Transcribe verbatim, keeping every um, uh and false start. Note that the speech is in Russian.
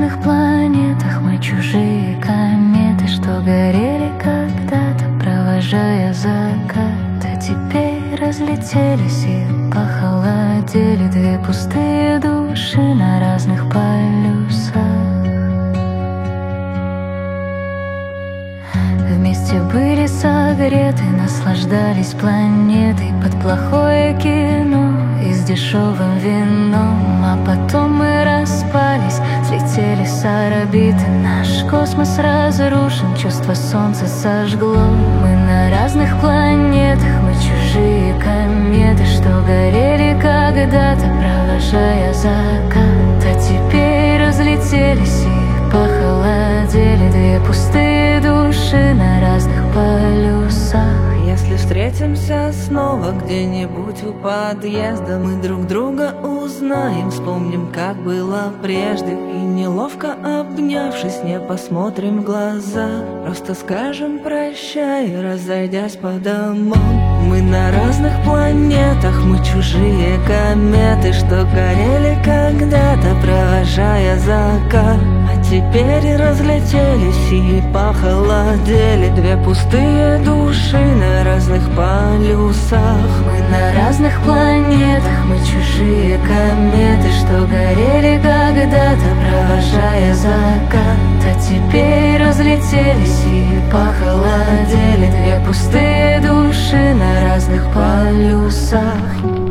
разных планетах, мы чужие кометы, что горели когда-то, провожая закат. А теперь разлетелись и похолодели две пустые души на разных полюсах. Вместе были согреты, наслаждались планетой под плохое кино и с дешевым вином. А потом мы распались, слетели с орбиты. Наш космос разрушен, чувство солнца сожгло. Мы на разных планетах, мы чужие кометы, что горели когда-то, провожая закат. А теперь разлетелись и похолодели две пустые души на разных полюсах. Если встретимся снова где-нибудь у подъезда, мы друг друга узнаем, вспомним, как было прежде. И неловко обнявшись, не посмотрим в глаза, просто скажем прощай, разойдясь по домам. Мы на разных планетах, мы чужие кометы, что горели когда-то, провожая закат. А теперь разлетелись и похолодели две пустые души на разных полюсах. Мы на разных планетах, мы чужие кометы, что горели когда-то, провожая закат. А теперь разлетелись и похолодели две пустые души на разных полюсах.